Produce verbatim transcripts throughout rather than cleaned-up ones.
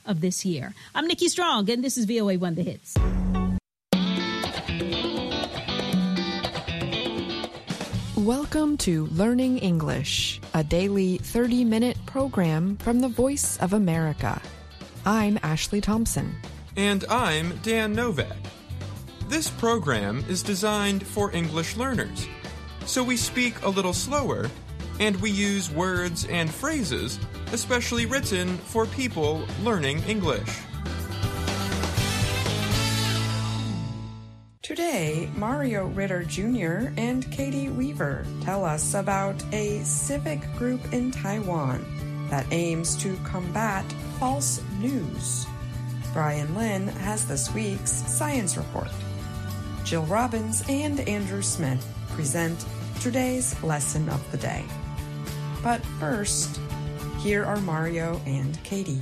of this year. I'm Nikki Strong, and this is V O A One The Hits. Welcome to Learning English, a daily thirty-minute program from the Voice of America. I'm Ashley Thompson. And I'm Dan Novak. This program is designed for English learners, so we speak a little slower, and we use words and phrases especially written for people learning English. Today, Mario Ritter Junior and Katie Weaver tell us about a civic group in Taiwan that aims to combat false news. Brian Lynn has this week's science report. Jill Robbins and Andrew Smith present today's lesson of the day. But first, here are Mario and Katie.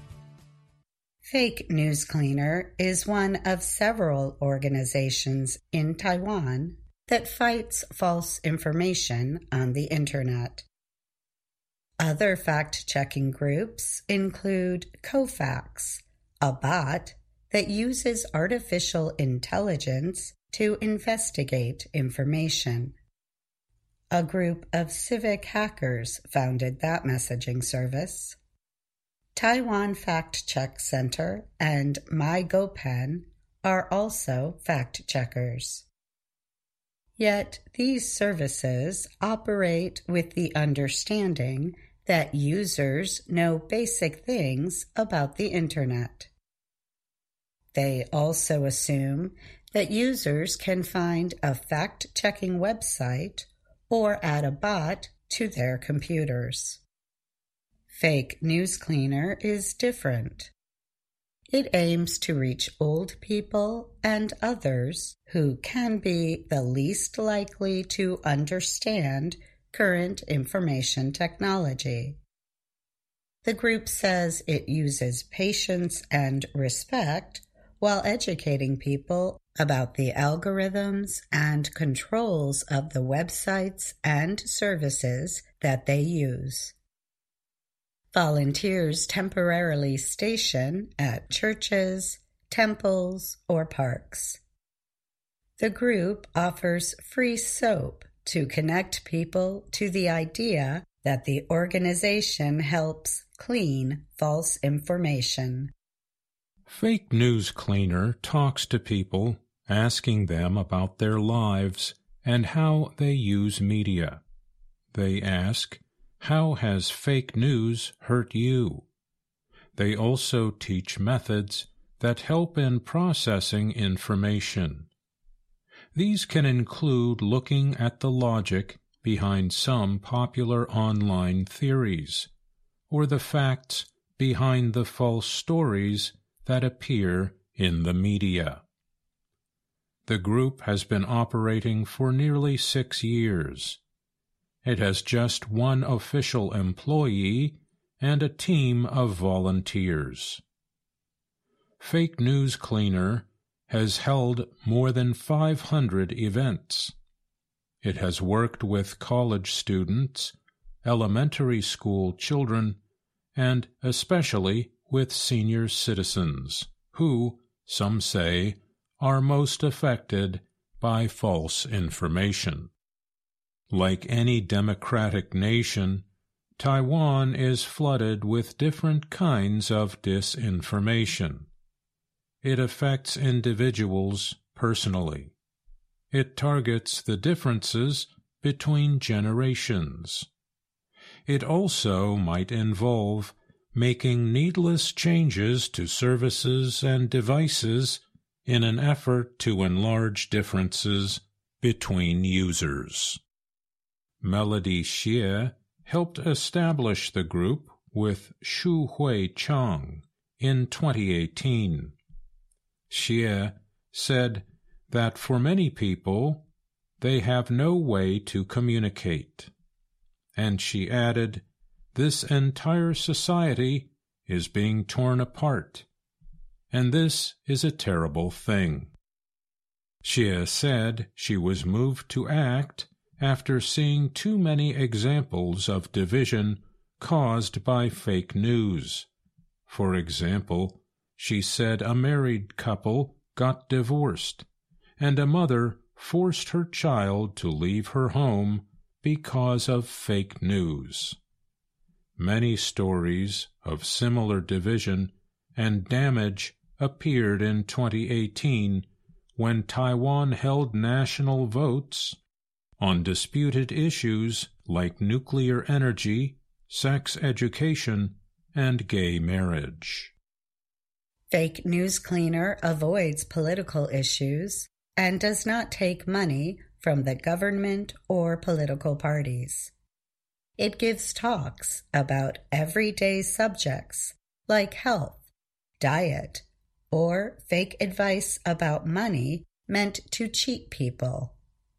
Fake News Cleaner is one of several organizations in Taiwan that fights false information on the internet. Other fact-checking groups include Kofax, a bot that uses artificial intelligence to investigate information. A group of civic hackers founded that messaging service. Taiwan Fact Check Center and MyGoPen are also fact-checkers. Yet these services operate with the understanding that users know basic things about the internet. They also assume that users can find a fact-checking website or add a bot to their computers. Fake News Cleaner is different. It aims to reach old people and others who can be the least likely to understand current information technology. The group says it uses patience and respect while educating people about the algorithms and controls of the websites and services that they use. Volunteers temporarily station at churches, temples, or parks. The group offers free soap to connect people to the idea that the organization helps clean false information. Fake News Cleaner talks to people, asking them about their lives and how they use media. They ask, "How has fake news hurt you?" They also teach methods that help in processing information. These can include looking at the logic behind some popular online theories, or the facts behind the false stories that appear in the media. The group has been operating for nearly six years. It has just one official employee and a team of volunteers. Fake News Cleaner has held more than five hundred events. It has worked with college students, elementary school children, and especially with senior citizens, who, some say, are most affected by false information. Like any democratic nation, Taiwan is flooded with different kinds of disinformation. It affects individuals personally. It targets the differences between generations. It also might involve making needless changes to services and devices in an effort to enlarge differences between users. Melody Xie helped establish the group with Shu Hui Chang in twenty eighteen. Xie said that for many people, they have no way to communicate. And she added, "This entire society is being torn apart, and this is a terrible thing." Xie said she was moved to act after seeing too many examples of division caused by fake news, For example, she said a married couple got divorced, and a mother forced her child to leave her home because of fake news. Many stories of similar division and damage appeared in twenty eighteen when Taiwan held national votes on disputed issues like nuclear energy, sex education, and gay marriage. Fake News Cleaner avoids political issues and does not take money from the government or political parties. It gives talks about everyday subjects like health, diet, or fake advice about money meant to cheat people.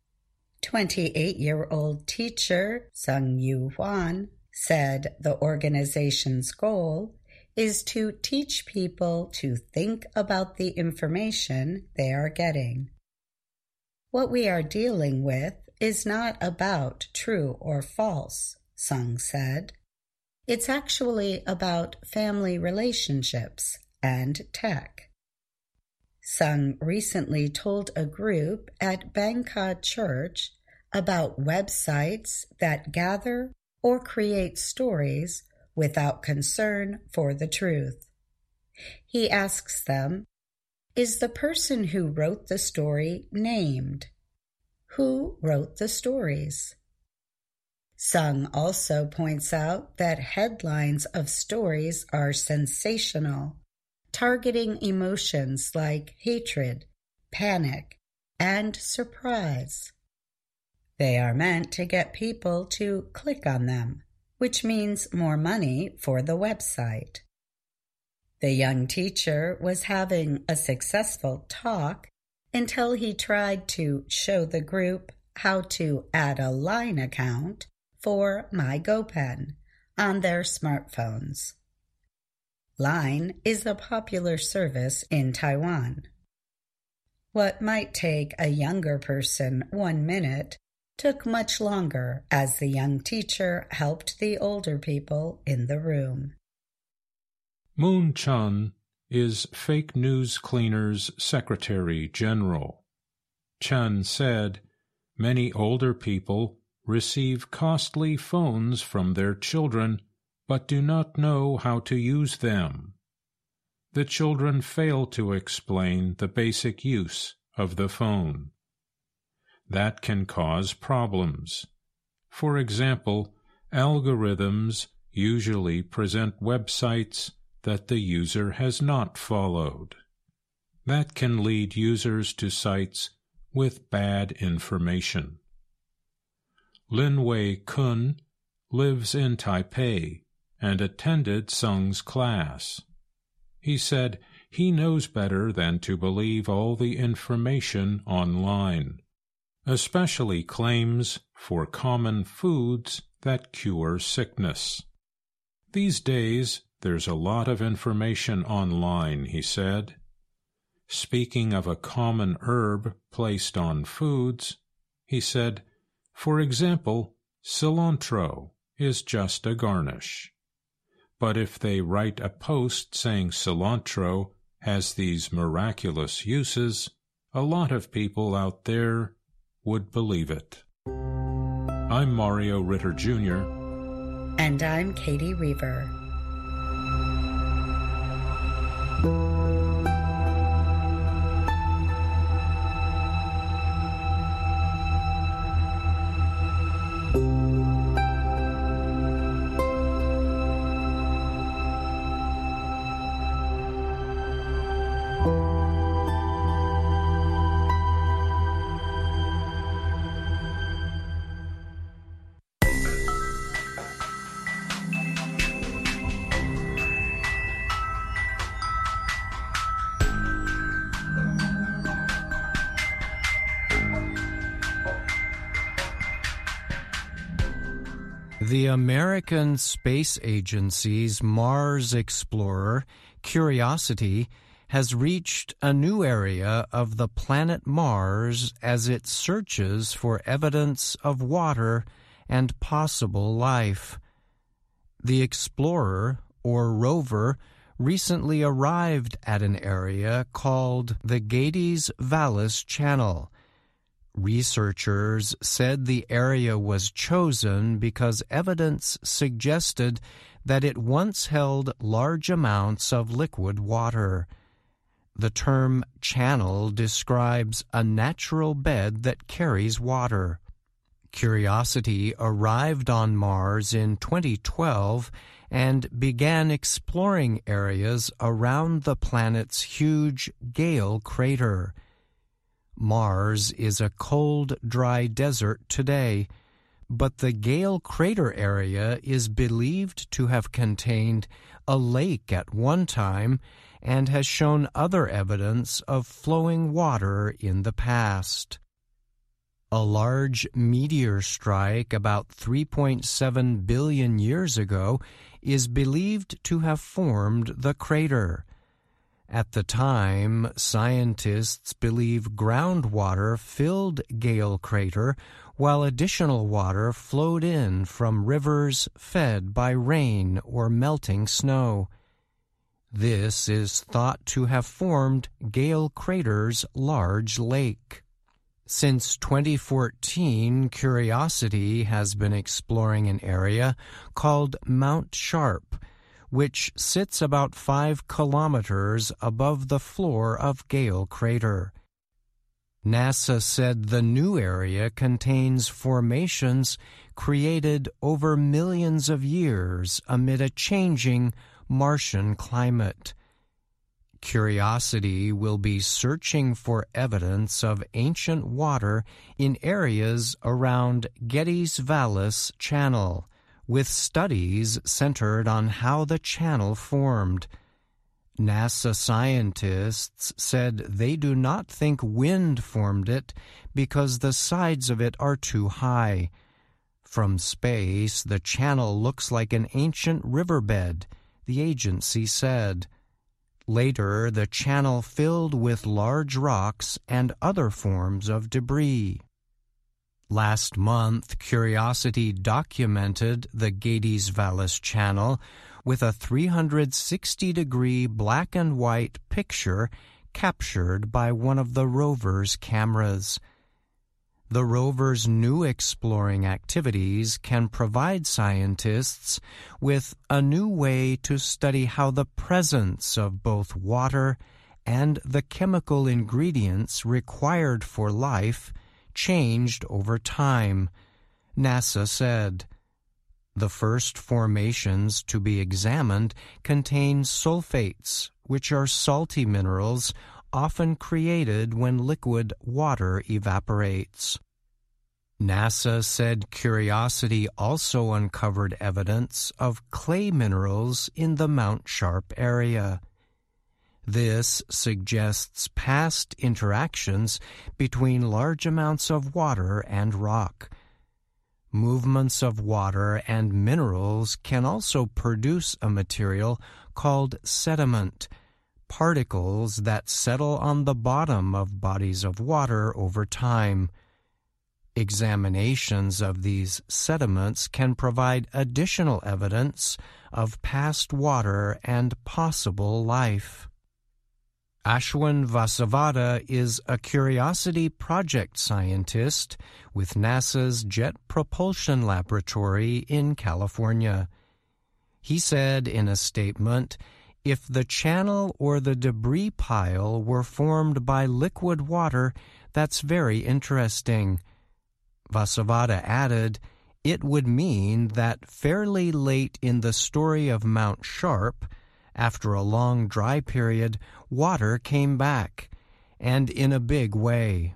twenty-eight-year-old teacher Sung Yu Hwan said the organization's goal is to teach people to think about the information they are getting. What we are dealing with is not about true or false, Sung said. It's actually about family relationships and tech. Sung recently told a group at Bangka Church about websites that gather or create stories without concern for the truth. He asks them, is the person who wrote the story named? Who wrote the stories? Sung also points out that headlines of stories are sensational, targeting emotions like hatred, panic, and surprise. They are meant to get people to click on them, which means more money for the website. The young teacher was having a successful talk until he tried to show the group how to add a Line account for MyGoPen on their smartphones. Line is a popular service in Taiwan. What might take a younger person one minute took much longer as the young teacher helped the older people in the room. Moon Chun is Fake News Cleaner's Secretary General. Chun said, many older people receive costly phones from their children but do not know how to use them. The children fail to explain the basic use of the phone. That can cause problems. For example, algorithms usually present websites that the user has not followed. That can lead users to sites with bad information. Lin Wei Kun lives in Taipei and attended Sung's class. He said he knows better than to believe all the information online, especially claims for common foods that cure sickness. These days, there's a lot of information online, he said. Speaking of a common herb placed on foods, he said, for example, cilantro is just a garnish. But if they write a post saying cilantro has these miraculous uses, a lot of people out there would believe it. I'm Mario Ritter Junior And I'm Katie Weaver. The American Space Agency's Mars explorer, Curiosity, has reached a new area of the planet Mars as it searches for evidence of water and possible life. The explorer, or rover, recently arrived at an area called the Gades Vallis Channel. Researchers said the area was chosen because evidence suggested that it once held large amounts of liquid water. The term channel describes a natural bed that carries water. Curiosity arrived on Mars in twenty twelve and began exploring areas around the planet's huge Gale crater. Mars is a cold, dry desert today, but the Gale crater area is believed to have contained a lake at one time and has shown other evidence of flowing water in the past. A large meteor strike about three point seven billion years ago is believed to have formed the crater. At the time, scientists believe groundwater filled Gale crater while additional water flowed in from rivers fed by rain or melting snow. This is thought to have formed Gale crater's large lake. Since twenty fourteen, Curiosity has been exploring an area called Mount Sharp, which sits about five kilometers above the floor of Gale crater. NASA said the new area contains formations created over millions of years amid a changing Martian climate. Curiosity will be searching for evidence of ancient water in areas around Gades Vallis Channel, with studies centered on how the channel formed. NASA scientists said they do not think wind formed it because the sides of it are too high. From space, the channel looks like an ancient riverbed, the agency said. Later, the channel filled with large rocks and other forms of debris. Last month, Curiosity documented the Gades Vallis Channel with a three hundred sixty degree black and white picture captured by one of the rover's cameras. The rover's new exploring activities can provide scientists with a new way to study how the presence of both water and the chemical ingredients required for life changed over time, NASA said. The first formations to be examined contain sulfates, which are salty minerals often created when liquid water evaporates. NASA said Curiosity also uncovered evidence of clay minerals in the Mount Sharp area. This suggests past interactions between large amounts of water and rock. Movements of water and minerals can also produce a material called sediment, particles that settle on the bottom of bodies of water over time. Examinations of these sediments can provide additional evidence of past water and possible life. Ashwin Vasavada is a Curiosity project scientist with NASA's Jet Propulsion Laboratory in California. He said in a statement, "If the channel or the debris pile were formed by liquid water, that's very interesting." Vasavada added, "It would mean that fairly late in the story of Mount Sharp, after a long dry period, water came back, and in a big way."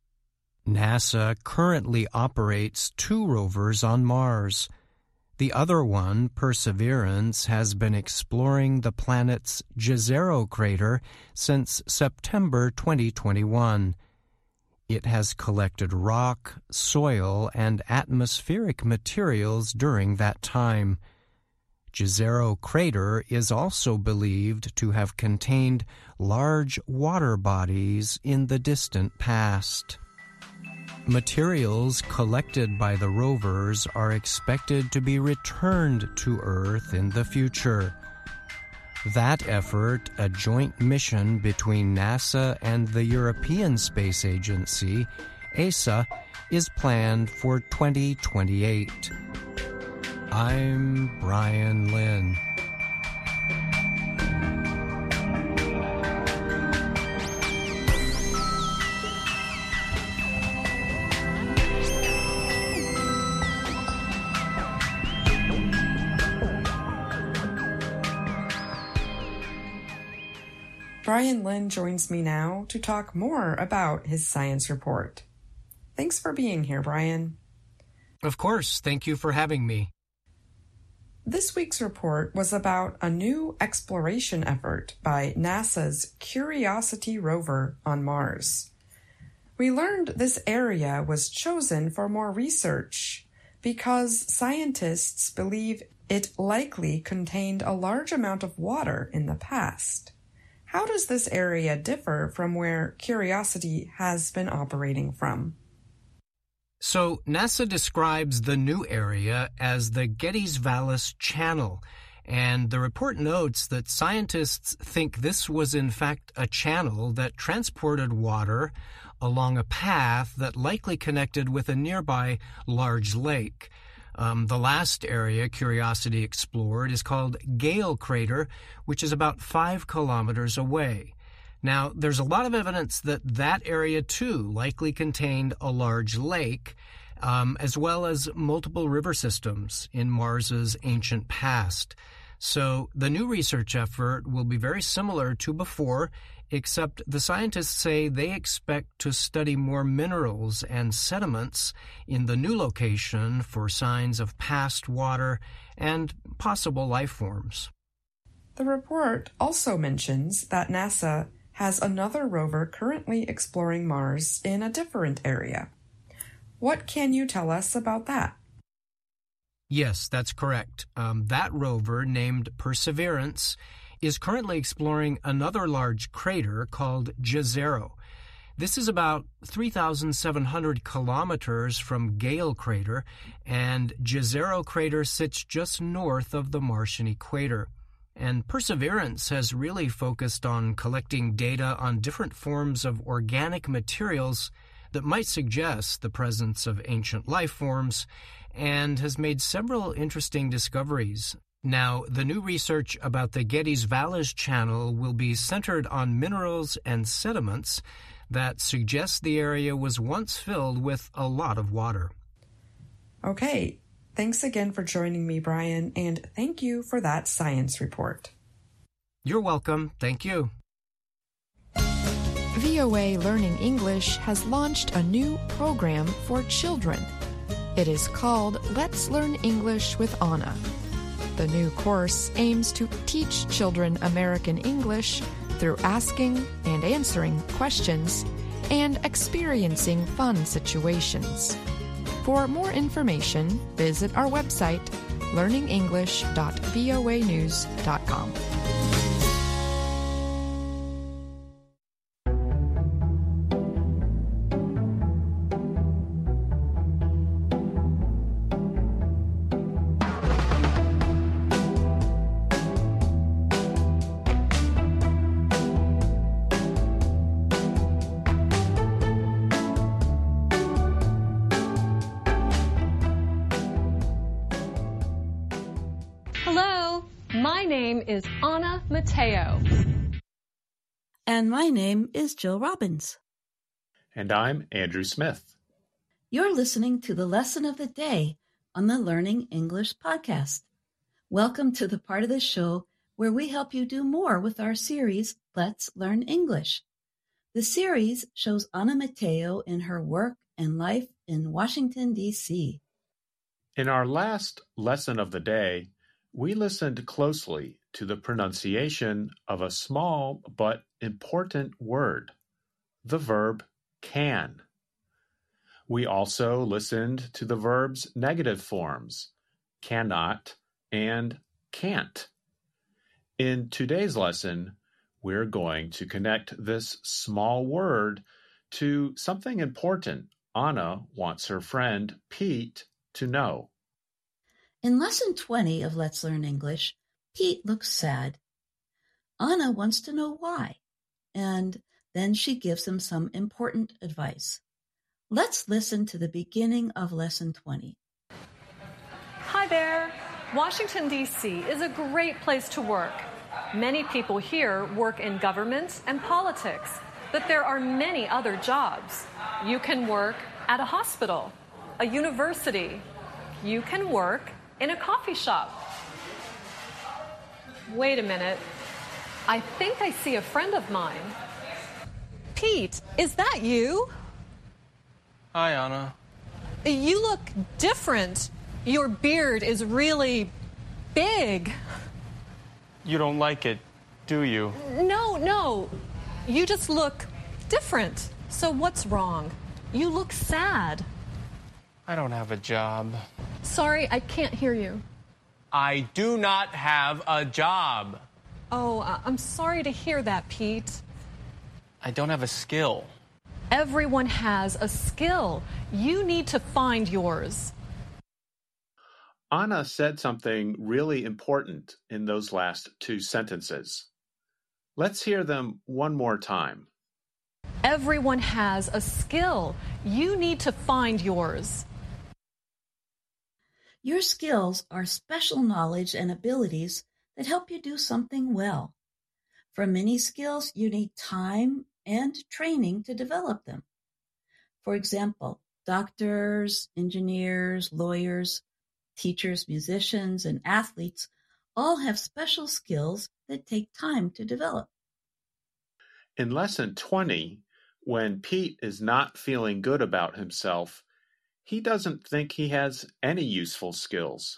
NASA currently operates two rovers on Mars. The other one, Perseverance, has been exploring the planet's Jezero crater since September twenty twenty-one. It has collected rock, soil, and atmospheric materials during that time. Jezero crater is also believed to have contained large water bodies in the distant past. Materials collected by the rovers are expected to be returned to Earth in the future. That effort, a joint mission between NASA and the European Space Agency, E S A, is planned for twenty twenty-eight. I'm Brian Lynn. Brian Lynn joins me now to talk more about his science report. Thanks for being here, Brian. Of course. Thank you for having me. This week's report was about a new exploration effort by NASA's Curiosity rover on Mars. We learned this area was chosen for more research because scientists believe it likely contained a large amount of water in the past. How does this area differ from where Curiosity has been operating from? So NASA describes the new area as the Getty's Vallis Channel, and the report notes that scientists think this was in fact a channel that transported water along a path that likely connected with a nearby large lake. Um, the last area Curiosity explored is called Gale Crater, which is about five kilometers away. Now, there's a lot of evidence that that area, too, likely contained a large lake, um, as well as multiple river systems in Mars's ancient past. So the new research effort will be very similar to before, except the scientists say they expect to study more minerals and sediments in the new location for signs of past water and possible life forms. The report also mentions that NASA has another rover currently exploring Mars in a different area. What can you tell us about that? Yes, that's correct. Um, that rover, named Perseverance, is currently exploring another large crater called Jezero. This is about three thousand seven hundred kilometers from Gale Crater, and Jezero Crater sits just north of the Martian equator. And Perseverance has really focused on collecting data on different forms of organic materials that might suggest the presence of ancient life forms, and has made several interesting discoveries. Now, the new research about the Getty's Vallis Channel will be centered on minerals and sediments that suggest the area was once filled with a lot of water. Okay, thanks again for joining me, Brian, and thank you for that science report. You're welcome. Thank you. V O A Learning English has launched a new program for children. It is called Let's Learn English with Anna. The new course aims to teach children American English through asking and answering questions and experiencing fun situations. For more information, visit our website, learning english dot voa news dot com. Hello, my name is Anna Mateo. And my name is Jill Robbins. And I'm Andrew Smith. You're listening to the lesson of the day on the Learning English podcast. Welcome to the part of the show where we help you do more with our series, Let's Learn English. The series shows Anna Mateo in her work and life in Washington, D C. In our last lesson of the day, we listened closely to the pronunciation of a small but important word, the verb can. We also listened to the verb's negative forms, cannot and can't. In today's lesson, we're going to connect this small word to something important Anna wants her friend Pete to know. In Lesson twenty of Let's Learn English, Pete looks sad. Anna wants to know why, and then she gives him some important advice. Let's listen to the beginning of Lesson twenty. Hi there. Washington, D C is a great place to work. Many people here work in government and politics, but there are many other jobs. You can work at a hospital, a university. You can work in a coffee shop. Wait a minute. I think I see a friend of mine. Pete, is that you? Hi, Anna. You look different. Your beard is really big. You don't like it, do you? No, no. You just look different. So what's wrong? You look sad. I don't have a job. Sorry, I can't hear you. I do not have a job. Oh, I- I'm sorry to hear that, Pete. I don't have a skill. Everyone has a skill. You need to find yours. Anna said something really important in those last two sentences. Let's hear them one more time. Everyone has a skill. You need to find yours. Your skills are special knowledge and abilities that help you do something well. For many skills, you need time and training to develop them. For example, doctors, engineers, lawyers, teachers, musicians, and athletes all have special skills that take time to develop. In Lesson twenty, when Pete is not feeling good about himself, he doesn't think he has any useful skills.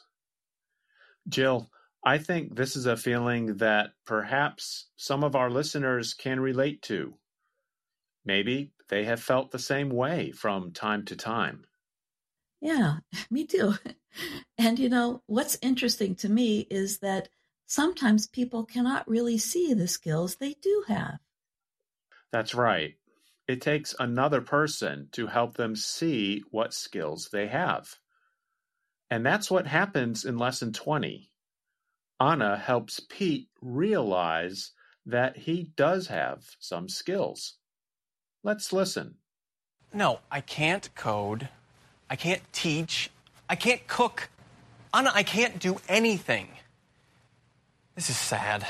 Jill, I think this is a feeling that perhaps some of our listeners can relate to. Maybe they have felt the same way from time to time. Yeah, me too. And you know, what's interesting to me is that sometimes people cannot really see the skills they do have. That's right. It takes another person to help them see what skills they have. And that's what happens in Lesson twenty. Anna helps Pete realize that he does have some skills. Let's listen. No, I can't code. I can't teach. I can't cook. Anna, I can't do anything. This is sad.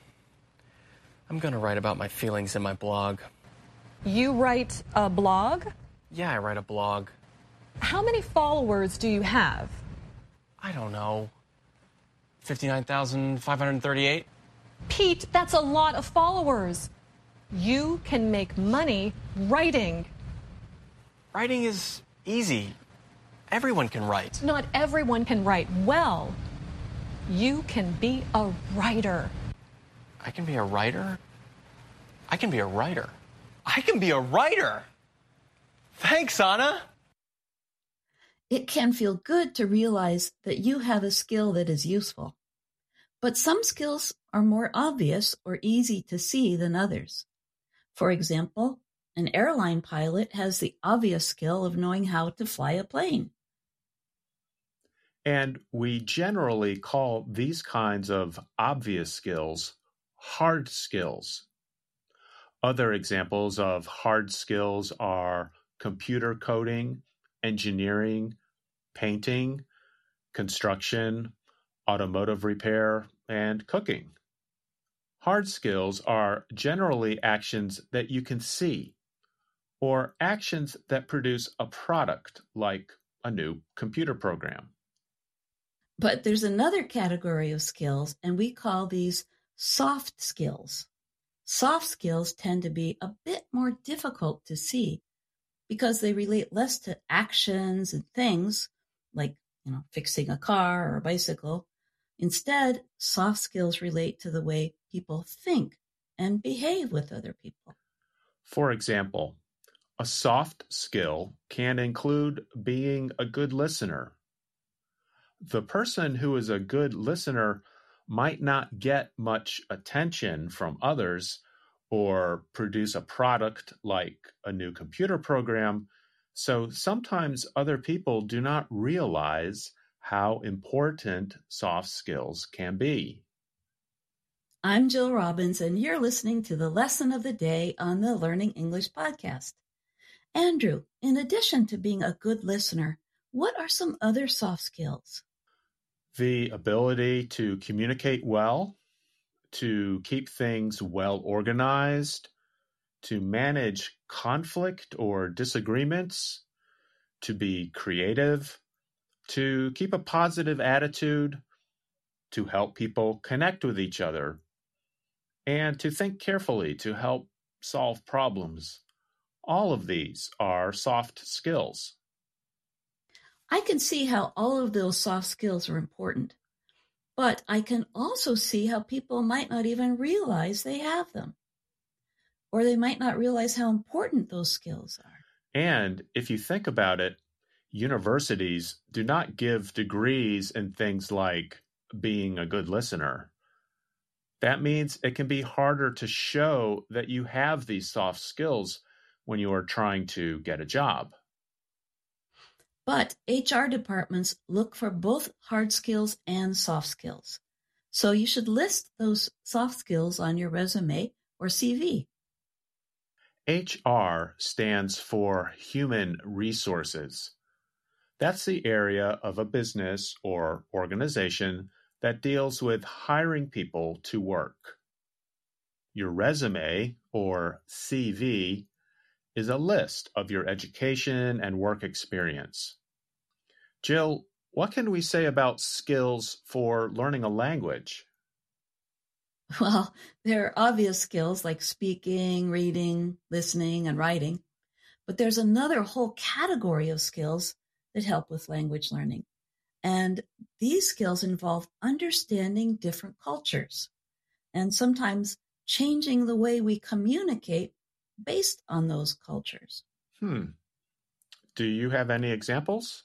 I'm going to write about my feelings in my blog. You write a blog? Yeah, I write a blog. How many followers do you have? I don't know. fifty-nine thousand five hundred thirty-eight? Pete, that's a lot of followers. You can make money writing. Writing is easy. Everyone can write. Not everyone can write well. You can be a writer. I can be a writer? I can be a writer. I can be a writer! Thanks, Anna! It can feel good to realize that you have a skill that is useful. But some skills are more obvious or easy to see than others. For example, an airline pilot has the obvious skill of knowing how to fly a plane. And we generally call these kinds of obvious skills hard skills. Other examples of hard skills are computer coding, engineering, painting, construction, automotive repair, and cooking. Hard skills are generally actions that you can see, or actions that produce a product like a new computer program. But there's another category of skills, and we call these soft skills. Soft skills tend to be a bit more difficult to see because they relate less to actions and things like, you know, fixing a car or a bicycle. Instead, soft skills relate to the way people think and behave with other people. For example, a soft skill can include being a good listener. The person who is a good listener might not get much attention from others or produce a product like a new computer program, so sometimes other people do not realize how important soft skills can be. I'm Jill Robbins, and you're listening to the Lesson of the Day on the Learning English podcast. Andrew, in addition to being a good listener, what are some other soft skills? The ability to communicate well, to keep things well organized, to manage conflict or disagreements, to be creative, to keep a positive attitude, to help people connect with each other, and to think carefully to help solve problems. All of these are soft skills. I can see how all of those soft skills are important, but I can also see how people might not even realize they have them, or they might not realize how important those skills are. And if you think about it, universities do not give degrees in things like being a good listener. That means it can be harder to show that you have these soft skills when you are trying to get a job. But H R departments look for both hard skills and soft skills. So you should list those soft skills on your resume or C V. H R stands for Human Resources. That's the area of a business or organization that deals with hiring people to work. Your resume, or C V, is a list of your education and work experience. Jill, what can we say about skills for learning a language? Well, there are obvious skills like speaking, reading, listening, and writing. But there's another whole category of skills that help with language learning. And these skills involve understanding different cultures and sometimes changing the way we communicate based on those cultures. Hmm. Do you have any examples?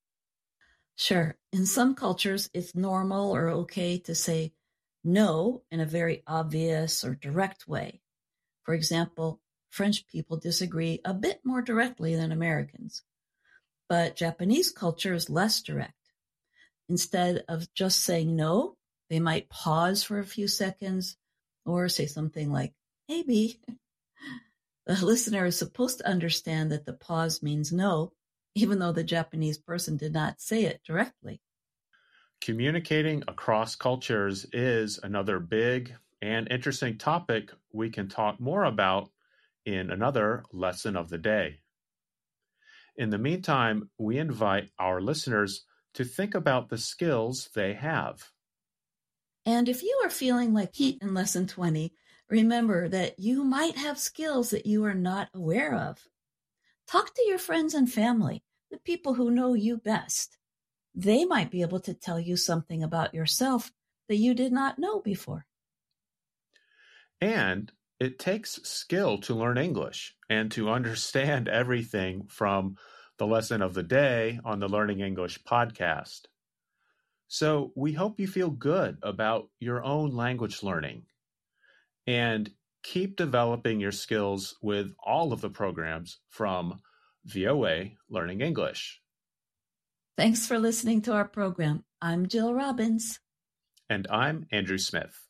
Sure. In some cultures, it's normal or okay to say no in a very obvious or direct way. For example, French people disagree a bit more directly than Americans, but Japanese culture is less direct. Instead of just saying no, they might pause for a few seconds or say something like, maybe. The listener is supposed to understand that the pause means no, even though the Japanese person did not say it directly. Communicating across cultures is another big and interesting topic we can talk more about in another lesson of the day. In the meantime, we invite our listeners to think about the skills they have. And if you are feeling like heat in lesson twenty, remember that you might have skills that you are not aware of. Talk to your friends and family, the people who know you best. They might be able to tell you something about yourself that you did not know before. And it takes skill to learn English and to understand everything from the lesson of the day on the Learning English podcast. So we hope you feel good about your own language learning and keep developing your skills with all of the programs from V O A Learning English. Thanks for listening to our program. I'm Jill Robbins. And I'm Andrew Smith.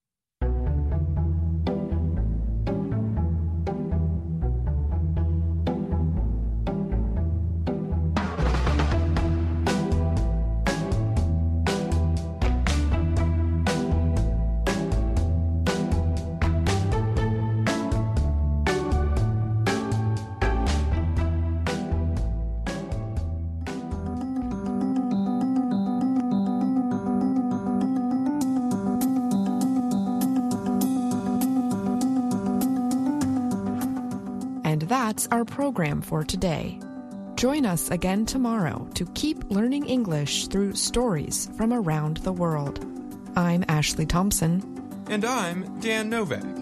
That's our program for today. Join us again tomorrow to keep learning English through stories from around the world. I'm Ashley Thompson. And I'm Dan Novak.